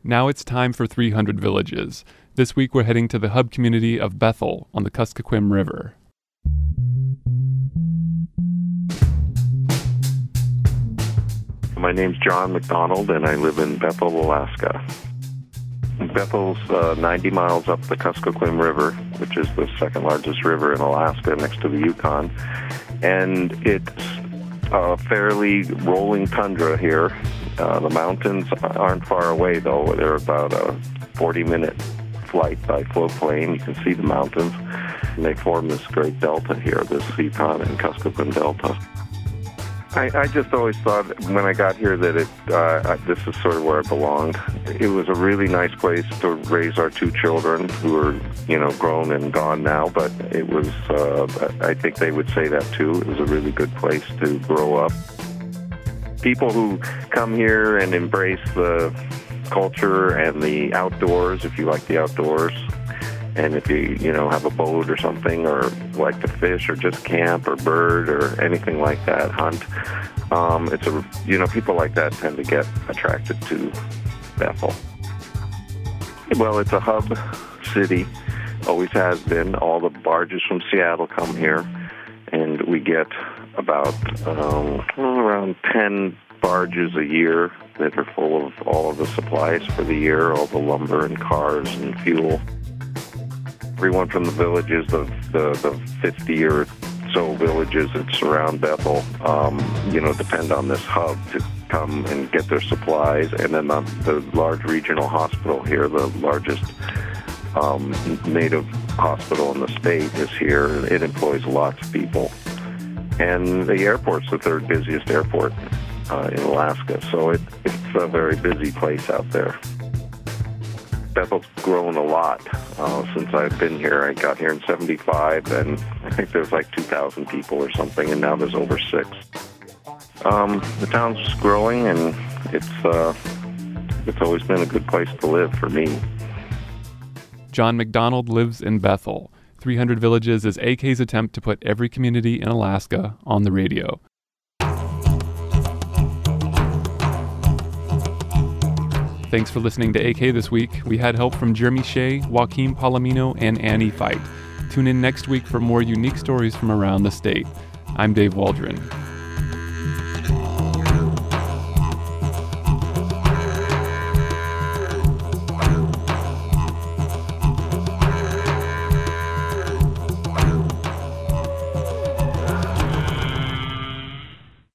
Now it's time for 300 Villages. This week we're heading to the hub community of Bethel on the Kuskokwim River. My name's John McDonald, and I live in Bethel, Alaska. Bethel's 90 miles up the Kuskokwim River, which is the second largest river in Alaska next to the Yukon. And it's a fairly rolling tundra here. The mountains aren't far away, though. They're about a 40-minute flight by floatplane. You can see the mountains, and they form this great delta here, this Yukon and Kuskokwim Delta. I just always thought when I got here that this is sort of where I belonged. It was a really nice place to raise our two children who are, grown and gone now, but it was, I think they would say that too. It was a really good place to grow up. People who come here and embrace the culture and the outdoors, if you like the outdoors, and if you, have a boat or something, or like to fish, or just camp, or bird, or anything like that, hunt, people like that tend to get attracted to Bethel. Well, it's a hub city, always has been. All the barges from Seattle come here, and we get about around 10 barges a year that are full of all of the supplies for the year, all the lumber and cars and fuel. Everyone from the villages, the 50 or so villages that surround Bethel, depend on this hub to come and get their supplies. And then the large regional hospital here, the largest native hospital in the state, is here. It employs lots of people. And the airport's the third busiest airport in Alaska, so it's a very busy place out there. Bethel's grown a lot since I've been here. I got here in 75, and I think there's like 2,000 people or something, and now there's over 6. The town's growing, and it's always been a good place to live for me. John McDonald lives in Bethel. 300 Villages is AK's attempt to put every community in Alaska on the radio. Thanks for listening to AK this week. We had help from Jeremy Shea, Joaquin Palomino, and Annie Fight. Tune in next week for more unique stories from around the state. I'm Dave Waldron.